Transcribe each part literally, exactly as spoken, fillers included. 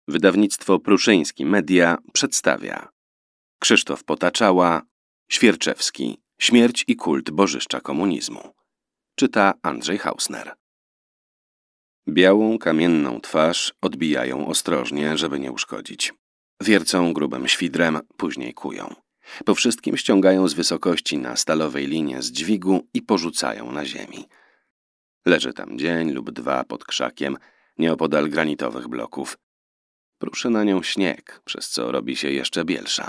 Wydawnictwo Pruszyński Media przedstawia Krzysztof Potaczała, Świerczewski, Śmierć i kult bożyszcza komunizmu. Czyta Andrzej Hausner. Białą, kamienną twarz odbijają ostrożnie, żeby nie uszkodzić. Wiercą grubym świdrem, później kują. Po wszystkim ściągają z wysokości na stalowej linie z dźwigu i porzucają na ziemi. Leży tam dzień lub dwa pod krzakiem, nieopodal granitowych bloków. Pruszy na nią śnieg, przez co robi się jeszcze bielsza.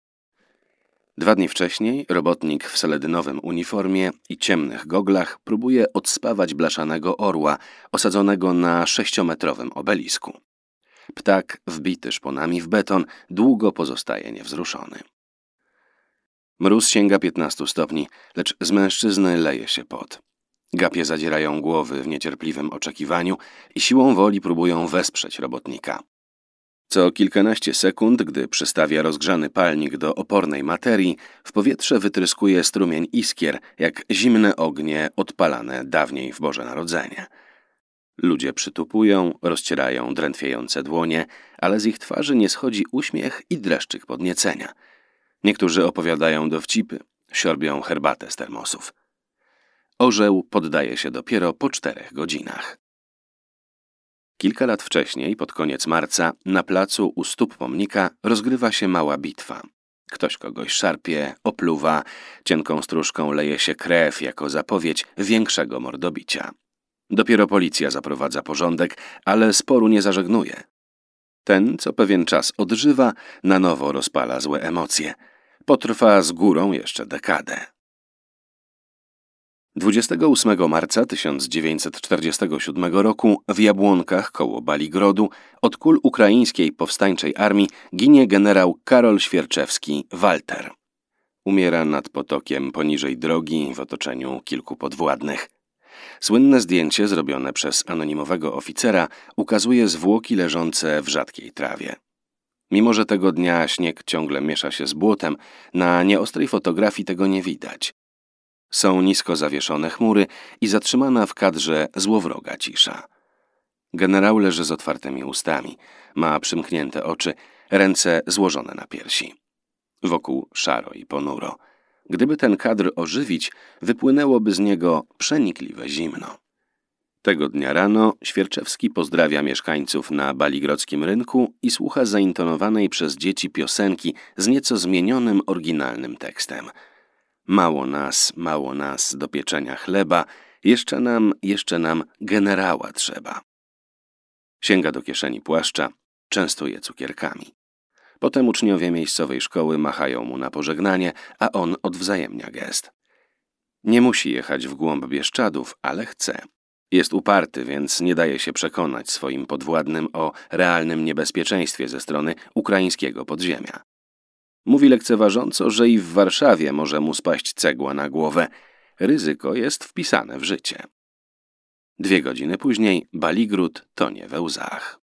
Dwa dni wcześniej robotnik w seledynowym uniformie i ciemnych goglach próbuje odspawać blaszanego orła osadzonego na sześciometrowym obelisku. Ptak, wbity szponami w beton, długo pozostaje niewzruszony. Mróz sięga piętnastu stopni, lecz z mężczyzny leje się pot. Gapie zadzierają głowy w niecierpliwym oczekiwaniu i siłą woli próbują wesprzeć robotnika. Co kilkanaście sekund, gdy przystawia rozgrzany palnik do opornej materii, w powietrze wytryskuje strumień iskier, jak zimne ognie odpalane dawniej w Boże Narodzenie. Ludzie przytupują, rozcierają drętwiejące dłonie, ale z ich twarzy nie schodzi uśmiech i dreszczyk podniecenia. Niektórzy opowiadają dowcipy, siorbią herbatę z termosów. Orzeł poddaje się dopiero po czterech godzinach. Kilka lat wcześniej, pod koniec marca, na placu u stóp pomnika rozgrywa się mała bitwa. Ktoś kogoś szarpie, opluwa, cienką stróżką leje się krew jako zapowiedź większego mordobicia. Dopiero policja zaprowadza porządek, ale sporu nie zażegnuje. Ten, co pewien czas odżywa, na nowo rozpala złe emocje. Potrwa z górą jeszcze dekadę. dwudziestego ósmego marca tysiąc dziewięćset czterdziestego siódmego roku w Jabłonkach koło Baligrodu od kul ukraińskiej powstańczej armii ginie generał Karol Świerczewski Walter. Umiera nad potokiem poniżej drogi w otoczeniu kilku podwładnych. Słynne zdjęcie zrobione przez anonimowego oficera ukazuje zwłoki leżące w rzadkiej trawie. Mimo że tego dnia śnieg ciągle miesza się z błotem, na nieostrej fotografii tego nie widać. Są nisko zawieszone chmury i zatrzymana w kadrze złowroga cisza. Generał leży z otwartymi ustami, ma przymknięte oczy, ręce złożone na piersi. Wokół szaro i ponuro. Gdyby ten kadr ożywić, wypłynęłoby z niego przenikliwe zimno. Tego dnia rano Świerczewski pozdrawia mieszkańców na baligrodzkim rynku i słucha zaintonowanej przez dzieci piosenki z nieco zmienionym oryginalnym tekstem. Mało nas, mało nas do pieczenia chleba, jeszcze nam, jeszcze nam generała trzeba. Sięga do kieszeni płaszcza, częstuje cukierkami. Potem uczniowie miejscowej szkoły machają mu na pożegnanie, a on odwzajemnia gest. Nie musi jechać w głąb Bieszczadów, ale chce. Jest uparty, więc nie daje się przekonać swoim podwładnym o realnym niebezpieczeństwie ze strony ukraińskiego podziemia. Mówi lekceważąco, że i w Warszawie może mu spaść cegła na głowę. Ryzyko jest wpisane w życie. Dwie godziny później Baligród tonie we łzach.